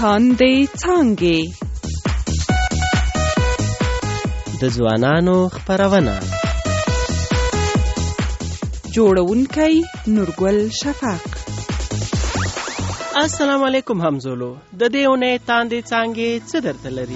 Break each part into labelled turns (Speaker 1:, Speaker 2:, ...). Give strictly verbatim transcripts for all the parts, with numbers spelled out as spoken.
Speaker 1: تاندې څانګې
Speaker 2: د ځوانانو خپرونه
Speaker 1: جوړونکی نورګل شفق.
Speaker 2: السلام علیکم همزولو. د دې اونۍ تاندې څانګې څه درته لري؟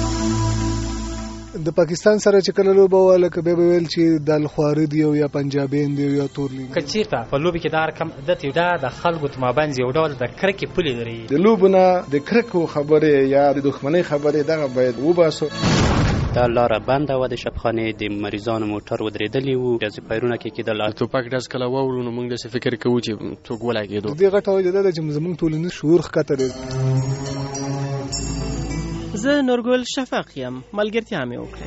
Speaker 3: د پاکستان سره چې کله لوبه واله که به ویل چې د الخواري دی یا پنجابین دی یا تورلی
Speaker 4: که چیرته په لوبې کې دا رقم عادت یو دا د خلکو په مابین یو ډول د کرکې پولې لري.
Speaker 5: د لوبونه د کرکو خبرې یا د دښمنۍ خبرې دغه باید وباسو.
Speaker 6: دا لاره بنده و د شبخانې د مریضانو موټر ودرېدلی وو، ډزې پیرونه کې کېدل.
Speaker 7: توپک ډز کله واورو نو موږ داسې فکر کوو چې څوک ولګېدو.
Speaker 3: دې غټه وجه ده چې زموږ ټولنیز شعور ښکته دی.
Speaker 2: زه نورګل شفق یم، ملګرتیا مې وکړه.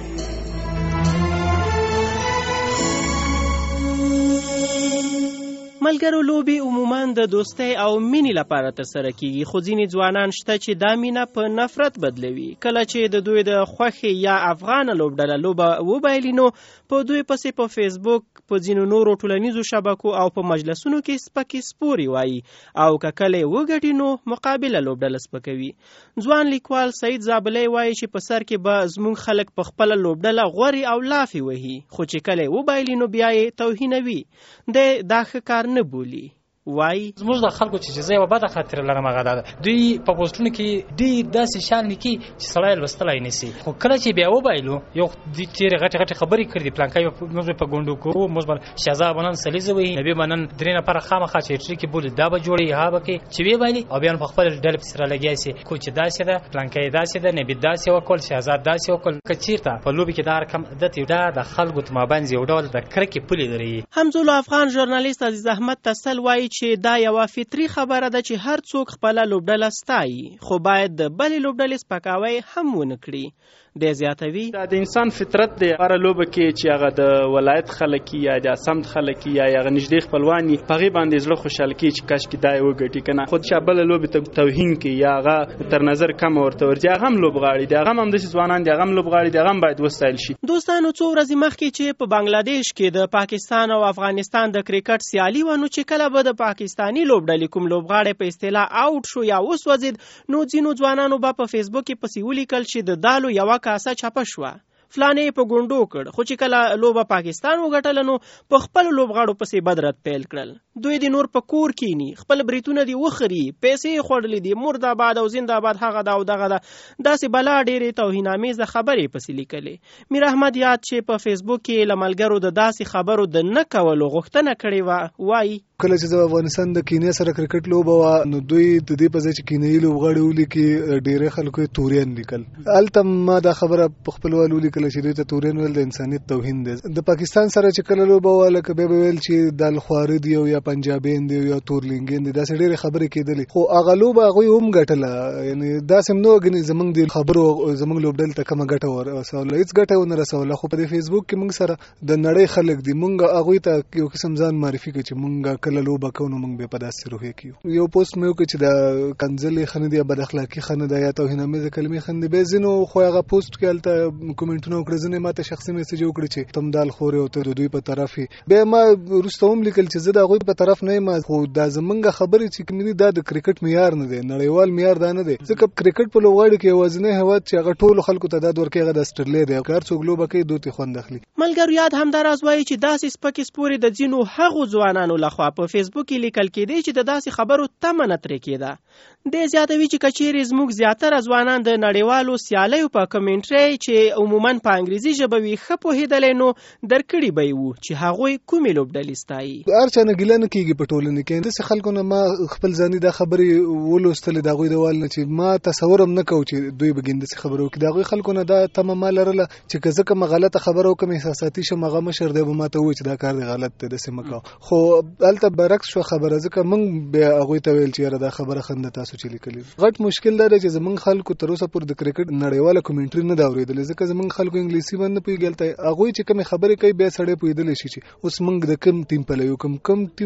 Speaker 2: ملګرو، لوبې عموماً د دوستۍ او مینې لپاره ترسره کیږي، خو ځینې ځوانان شته چې دا مینه په نفرت بدلوي. کله چې د دوی د خوښې یا افغان لوبډله لوبه وبایلي نو په دوی پسې په فیسبوک، په ځینو نورو ټولنیزو شبکو او په مجلسونو کې سپکې سپورې وایي او که کله یې وګټي نو مقابله لوبډله سپکوي. ځوان لیکوال سعید زابلی وایي چې په سر کې به زموږ خلک په خپله لوبډله غوري او لافې وهي، خو چې کله یې وبایلي نو بیا یې توهینوي. دی دا ښه کار نه بولي. وای
Speaker 4: زموږ د خلکو چې زه یو بده خاطره لرم هغه ده، دوی په پوسټونو کې ډېر داسې شیان لیکي چې سړی لوستلی نشي، خو کله چې بیا وبایلو یو تېرې غټې غټې خبرې کړي دي، پلانکی موږ په ګونډو کوو، موږ به شهزاد به نن سلیزه وهي، نبي به نن درې نفره خامخا چې هټري کې بولي دا به جوړوي ها به کوي، چې وبایلي او بیا په خپله ډلې پسې رالګیا سي کو چې داسې ده، پلانکی یې داسې ده، نبي داسې وکړل، شهزاد داسې وکړل. که چېرته په لوبې کې دا رقم عادت یو دا د خلکو په مابین یو ډول د کرکې پولې لري.
Speaker 2: همزولو افغان ژورنالیست عزیز احمد تسل وایي چې دا یوه فطري خبره ده چې هر څوک خپله لوبډله ستایي، خو باید د بلې لوبډلې سپکاوی هم ونه کړي. دی زیاتوي
Speaker 8: دا د انسان فطرت دی، هره لوبه کې چې هغه د ولایت خلک یا د سمت خلک یا هغه نږدې خپلوان یې په هغې باندې زړه خوشحاله کړي چې کاشکې دا یې وګټي که نه، خو چې بله لوبې ته توهین کړي یا هغه تر نظر کمه ورته ورځي، هغه هم لوبغاړي دي، هغه هم همداسې ځوانان دي، هغه هم لوبغاړي دي، هغه هم باید وستایل شي.
Speaker 2: دوستانو، څو ورځې مخکې چې په بنګلادیش کې د پاکستان او افغانستان د کرکټ سیالي وه، نو چې کله به د پاکستاني لوبډلې کوم لوبغاړی په اصطلاح آوټ شو یا وسوځېد، نو ځینو ځوانانو به په فیسبوک کې پسې ولیکل چې د دالو یوه کاسه چپه شوه، فلانې په ګونډو کړ. خو چې کله لوبه پاکستان وګټله نو په خپلو لوبغاړو پسې بدرد پیل کړل. دوی د نور په کور کینی، خپل بریتونه دي وخري، پیسې خوړلې دي، مرداباد او زنده‌باد هغه دا او دغه ده، داسې بلا ډېرې توهینامیزه خبرې پسې لیکلې. میر احمد یاد چې په فیسبوک کې له ملګرو د داسې خبرو د نه کولو غوښتنه کړې وه، وایي
Speaker 3: کله چې د افغانستان د کینیا سره کرکټ لوبه وه نو دوی د دې په ځای چې کینیایي لوبغاړي ولیکي ډېری خلکو یې تورین لیکل. هلته ما دا خبره په خپلوال ولیکله چې دوی ته تورین ویل د انسانیت توهین دی. د پاکستان سره چې کله لوبه واله که به ویل چې د الخواري دی یا پنجابین دی یا تورلینګین دی، داسې ډېرې خبرې کېدلې، خو هغه لوبه هغوی هم ګټله. یعنې داسې هم نه وه ګنې زموږ د خبرو زموږ لوبډلې ته کومه ګټه ورسوله، هېڅ ګټه یې ونه رسوله. خو په دې فیسبوک کې موږ سره د نړۍ خلک دي، موږ هغوی ته یو قسم ځان معرفي کړو چې موږ کله لوبه کوو نو موږ بیا په داسې روحیه کې یو. یو پوسټ مې وکړ چې د کنځلې ښه نه دي یا بد اخلاقي ښه نه ده یا توهینامیزه کلمې ښه نه دي. بیا ځینو خو هغه پوسټ کې هلته کومنټونه وکړه، ځینې ما ته شخصي میسج وکړي چې تم دال خورې او ته د دوی په طرف یې. بیا ما وروسته هم لیکل چې زه د هغوی په طرف نه یم، خو دا زمونږ خبرې چې کومې دي دا د کرکټ معیار نه دی، نړیوال معیار دا نه دی. ځکه کرکټ په لوبغاړي کې یوازینی هېواد چې هغه ټولو خلکو ته داد ورکوي هغه د اسټرلیا دی. که هر څوک لوبه کوي دوی ته خوند اخلي.
Speaker 2: ملګرو، یاد همداراز وایي چې داسې سپکې سپورې د ځینو هغو ځوانانو لخوا په فیسبوک کې لیکل کېدی چې د داسې خبرو تمه نه ترې کېده. دی زیاتوي چې که چیرې زموږ زیاتره ځوانان د نړیوالو سیالیو په کمنټرۍ چې عموماً په انګریزي ژبه وي ښه پوهېدلی نو درکړي به یې وو چې هغوی کومې لوبډلې ستایي.
Speaker 3: هر چا نه ګیله نه کېږي په ټولنه کې. داسې خلکو نه ما خپل ځاني دا خبرې ولوستلې د هغوی د وال نه چې ما تصور هم نه کوو چې دوی به ګین داسې خبرې وکړي. د هغوی خلکو نه دا تمه ما لرله چې که زه کومه غلطه خبره وکړم احساساتي شم، هغه مشر دی به ما ته ووایي چې دا کار دی غلط دی، داسې مه کوه. خو هلته برعکس شوه خبره، ځکه موږ بیا هغوی ته ویل چې یاره دا خبره خنده تاسو چې لیکلې. غټ مشکل دا دی چې زمونږ خلکو تر اوسه پورې د کرکټ نړیواله کومنټري نه ده اورېدلې، ځکه زمونږ خلکو انګلیسي باندې نه پوهېږي. هلته هغوی چې کومې خبرې کوي بیا سړی پوهېدلی شي چې اوس موږ د کوم ټیم پلوي کوم کوم ټیم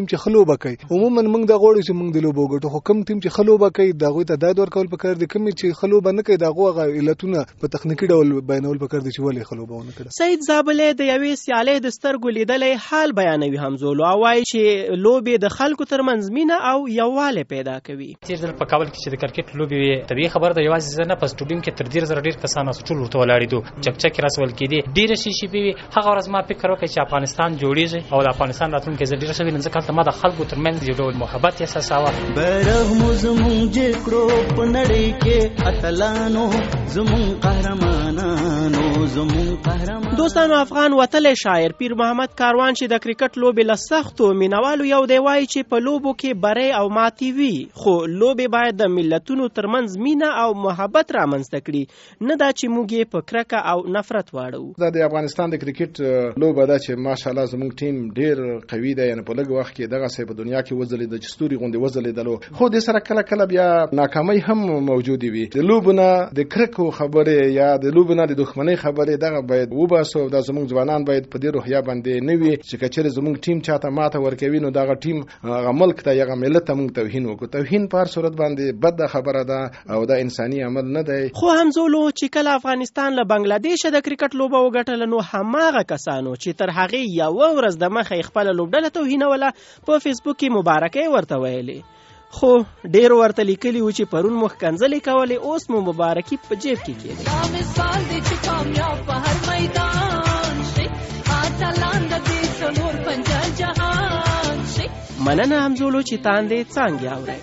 Speaker 3: ټیم چې خلوبه کوي عموما موږ د غوړو چې موږ د لوبو ګټو خو کم ټیم چې خلوبه کوي دا غوي ته داد ورکول پکار دي کوم چې خلوبه نه کوي دا غوغه علتونه په تخنیکی ډول بیانول پکار دي چې ولې خلوبه ونه کړي.
Speaker 2: سید زابلې د یوې سیالۍ د سترګو لیدلې حال بیانوي همزولو او وايي چې لوبې د خلکو ترمنځ مینه او یووالی پیدا کوي.
Speaker 4: تیر ځل په کابل کې چې د کرکټ لوبې وي طبیعي خبره ده یوازې زه نه په سټوډیوم کې تر ډېر زره ډېر کسان اوس ټول ورته ولاړې دو چکچکې راسول کېدې ډېرې شیشې به وي. هغه ورځ ما فکر وکړ چې افغانستان جوړیږي او د افغانستان راتلونکی زه ډېر ښه وینم ځکه هلته ما د خلکو ترمنځ یو ډول محبت احساساوه.
Speaker 9: بیرغ مو زموږ جګ کړو په نړۍ کې اتلانو زموږ قهرمانانو زموږ قهرمان.
Speaker 2: دوستانو افغان وتلی شاعر پیر محمد کاروان چې د کرکټ لوبې له سختو مینوالو یو دی وایي چې په لوبو کې بری او ماتې وي خو لوبې باید د ملتونو ترمنځ مینه او محبت رامنځته کړي نه دا چې موږ یې په کرکه او نفرت واړو.
Speaker 5: دا د افغانستان د کرکټ لوبه ده چې ماشاءالله زموږ ټیم ډیر قوي دی یعنی په لږ وخت کې دغه څه په دنیا کې وځلېد د ستوري غوندې وځلېدلو خو د سره کله کله بیا ناکامۍ هم موجودې وي. د لوبونه د کرکو خبرې یا د لوبونه د دښمنۍ خبرې دغه باید وباسو. دا زموږ ځوانان باید په دې روحیه باندې نه وي چې کچېرې زموږ ټیم چاته ماته ورکوي نو دغه ټیم هغه ملک ته هغه ملت ته موږ توهین وکړو. توهین په هر صورت باندې بد خبره ده او دا انساني عمل نه دی.
Speaker 2: خو همزولو چې کله افغانستان له بنگلاديش د کرکټ لوبه وګټله نو هماغه کسانو چې تر هغې یوه ورځ د مخه خپله لوبډله توهینوله په فیسبوک کې مبارکۍ ورته ویلې خو ډېر ورته لیکلي و چې پرون مو ښکنځلې کولې اوس مو مبارکي په جیب کې کېدې.
Speaker 10: دا مثال دی چې کامیاب په هر میدان شي اتلان د دې څلور پنځه جهان شي.
Speaker 2: مننه همزولو چې تاندې څانګې اورئ.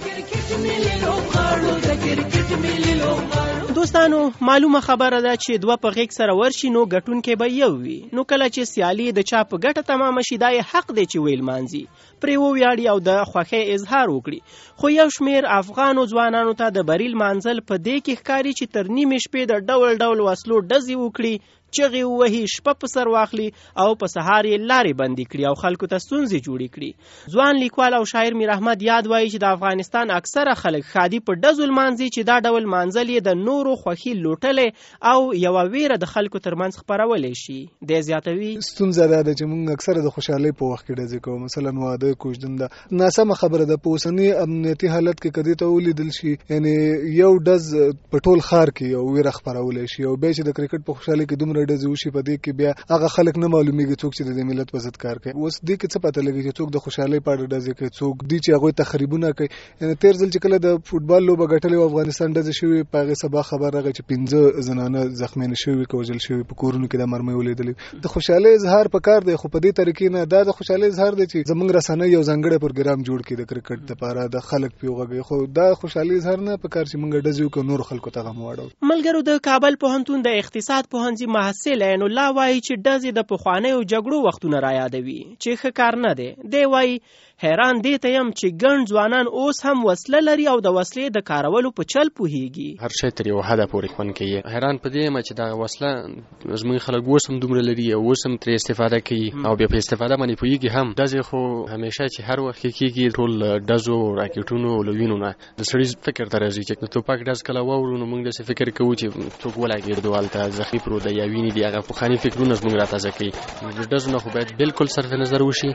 Speaker 2: دوستانو معلومه خبره ده چې دوه په غیږ سره ورشي نو ګټونکی به یو وي نو کله چې سیالي د چا په ګټه تمامه شي دا یې حق دی چې ویل مانځي پرې وویاړي او د خوښۍ اظهار وکړي. خو یو شمیر افغانو ځوانانو ته د بریل مانځل په دې کې ښکاري چې تر نیمې شپې د ډول ډول وسلو ډزې وکړي چغې ووهي شپه په سر واخلي او په سهار یې لارې بندي کړي او خلکو ته ستونزې جوړې کړي. ځوان لیکوال او شاعر میر احمد یاد وایي چې د افغانستان اکثره خلک ښادي په ډزو لمانځي چې دا ډول مانځل یې د نورو خوښي لوټلې او یوه ویره د خلکو ترمنځ خپرولی شي. دی زیاتوي
Speaker 3: ستونزه دا ده چې موږ اکثره د خوشحالۍ په وخت کې ډزې کوو مثلا واده کوژدن ده ناسمه خبره ده. په اوسني امنیتي حالت کې کدی ته ولیدل شي یعنی یو ډز په ټول ښار کې یو ویره خپرولی شي او بیا چې د کرکټ په خوشحالۍ کې دومره ډزې وشي په دې کې بیا هغه خلک نه معلومیږي څوک چې د ملت په ضد کار کوي. اوس دې کې څه پته لګي چې څوک د خوشحالۍ په اړه ډزې کوي څوک دي چې هغوی تخریبونه کوي. یعنی تیر ځل چې کله د فوټبال لوبه ګټلې و افغانستان ډزې شوې په هغې سبا خبر راغی چې پنځه زنانه زخمیانې شوي که وژل شوي په کورونو کې د مرمۍ ولیدلې. د خوشحالۍ اظهار پکار دی خو په دې طریقې نه دا د خوشحالۍ اظهار دی چې زموږ رسنۍ یو ځانګړی پروګرام جوړ کړي د کرکټ دپاره د خلک پرې وغږوي خو دا خوشحالۍ اظهار نه پکار چې موږ ډزې وکړو نورو خلکو ته غم واړو.
Speaker 2: ملګرو د کابل پوهنتون د اقتصاد پوهنځي محصل عین الله وایي چې ډزې د پخوانیو جګړو وختونه را یادوي چې ښه کار نه دی. دی وایي حیران دې ته یم چې ګڼ ځوانان اوس هم وسله لري او د وسلې د کارولو په چل پوهیږي.
Speaker 7: هر شی تر یو حده پورې خوند کوي. حیران په دې یم چې دا وسله زموږ خلک اوس هم دومره لري او اوس هم ترې استفاده کوي او بیا په استفاده باندې پوهیږي هم. ډزې خو همیشه چې هر وخت کې کېږي ټول ډزو راکټونو له وینو نه د سړي فکر ته راځي چې د توپک ډز کله واورو نو موږ داسې فکر کوو چې څوک ولګېږدو هلته زخمي پروت دی یا وینې دي هغه پخواني فکرونه زموږ راتازه کوي. د ډزو نه خو باید بالکل صرف نظر وشي.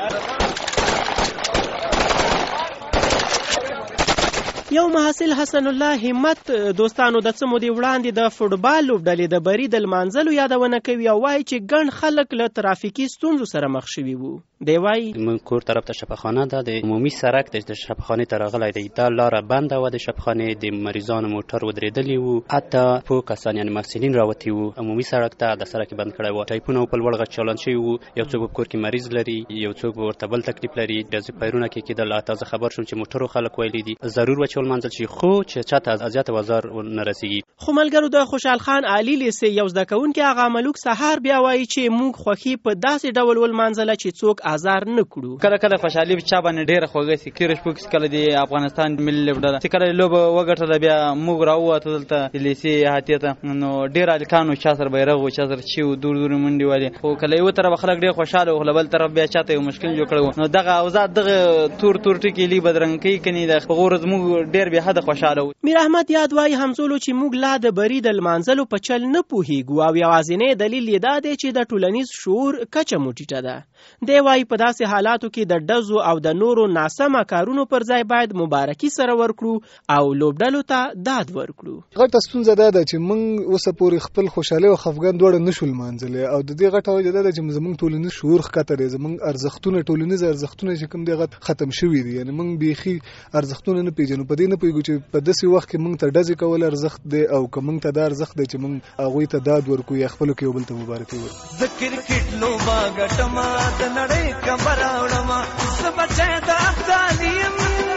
Speaker 2: یو محصل حسن الله همت دوستانو د څه مودې وړاندې د فوټبال لوبډلې د بري د لمانځلو یادونه کوي او وایي چې ګڼ خلک له ترافیکي ستونزو سره مخ شوي وو. دی وایي
Speaker 6: زموږ کور طرف ته شفاخانه ده د عمومي سړک د شفاخانې ته راغلی دی دا لاره بنده وه د شفاخانې د مریضانو موټر ودرېدلي وو حتی پوه کسان یعنې محصلین راوتي وو عمومي سړک ته د سړک بند کړی وه ټایپونه په لوړ غږ چالان شوي وو یو څوک په کور کې مریض لري یو څوک به ورته بل تکلیف لري ډزې پیرونه کې کېدل تازه خبر شوم چې موټرو خلک ویلي دي ضرور به چې ولمانځل شي خو چې چاته اذیت وزار نه رسیږي.
Speaker 2: خو ملګرو د خوشحال خان علي لیسې یو زده کوونکی هغه ملوک سهار بیا وایي چې موږ خوښي په داسې ډول ولمانځله چې څوک ازار نه کړو.
Speaker 11: کله کله خوشحالي چا باندې ډېره خوږه سي تېره شپه کې کله د افغانستان ملي لوبډله چې کله لوبه وګټله بیا موږ راووتو دلته د لیسې احاطې ته نو ډېر هلکان وو چا سره بیرغ وو چا سره چي وو دور دور منډې والې خو کله یوه طرف خلک ډېر خوشحاله وو له بل طرف بیا چاته یو مشکل جوړ کړی وو نو دغه اوضاع دغه تور تور ټکي لږ بدرنګ کوي کنې د هغو ورځ موږ ډیر به حد خوشاله و.
Speaker 2: میر احمد یاد وایي همزولو چې موږ لا د بري د لمانځلو په چل نه پوهیږو او یوازینی دلیل یې دا دی چې د ټولنیز شعور کچه مو ټیټه ده. دی وایي په داسې حالاتو کې د ډزو او د نورو ناسمه کارونو پر ځای باید مبارکي سره ورکړو او لوبډلو ته داد ورکړو.
Speaker 3: غټه ستونزه دا ده چې موږ اوسه پورې خپل خوشاله او خفګان دواړه نشو لمانځلی او د دې غټه وجه دا ده چې زموږ ټولنیز شعور ښکته دی، زموږ ارزښتونه ټولنیز ارزښتونه چې کوم دی ختم شوي دي. یعنې موږ بیخي ارزښتونه نه پیژنو، په دې نه پوهېږو چې په داسې وخت کې موږ ته ډزې کول ارزښت دی او که موږ ته دا ارزښت دی چې موږ هغوی ته داد ورکړو یا خپلو کې یو بل ته مبارکي ورکړو.
Speaker 9: د کرکټ لوبه ګټمه د نړۍ کبره وړمه زه بچی د افغانیم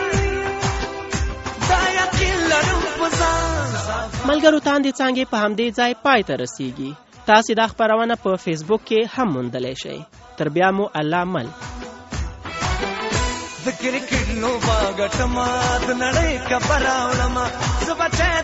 Speaker 9: دا یقین لرم په ځان.
Speaker 2: ملګرو تاندې څانګې په همدې ځای پای ته رسیږي. تاسې دا خپرونه په فیسبوک کې هم موندلی شئ. تر بیا مو الله مل.
Speaker 9: د کرکټ لوبه ګټمه د نړۍ کبره وړمه زه بچی